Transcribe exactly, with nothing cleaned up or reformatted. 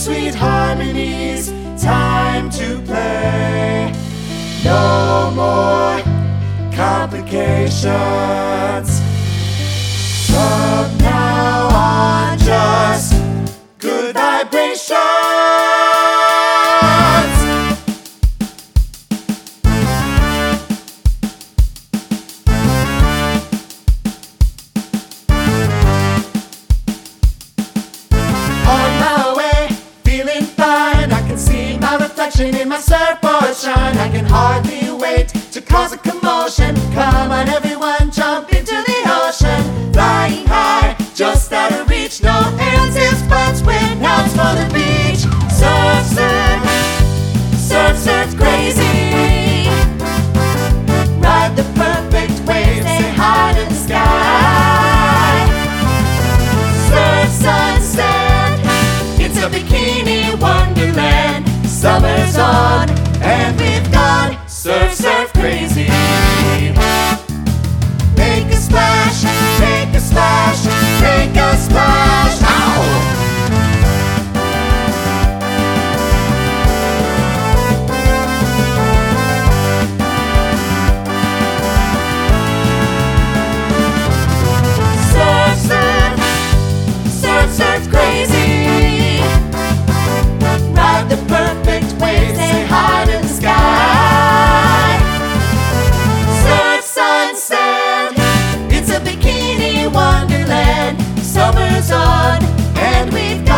sweet harmonies, time to play. No more complications. From now on, just good vibrations. In my surfboard shine, I can hardly wait to cause a commotion. Come on everyone, jump into the ocean. Flying high, just out of reach. No hands, it's butts with nouns for the beach. Surf, surf, surf, surf crazy. Ride the perfect wave, say hi to the sky. Surf sunset, it's a bikini wonderland. Summer's on, and we've gone surf, surf crazy. Make a splash, make a splash, make a splash. Ow! Surf, surf, surf, surf crazy. Ride the perfect wave, say hi to the sky. Surf sunset, it's a bikini wonderland. Summer's on, and we've got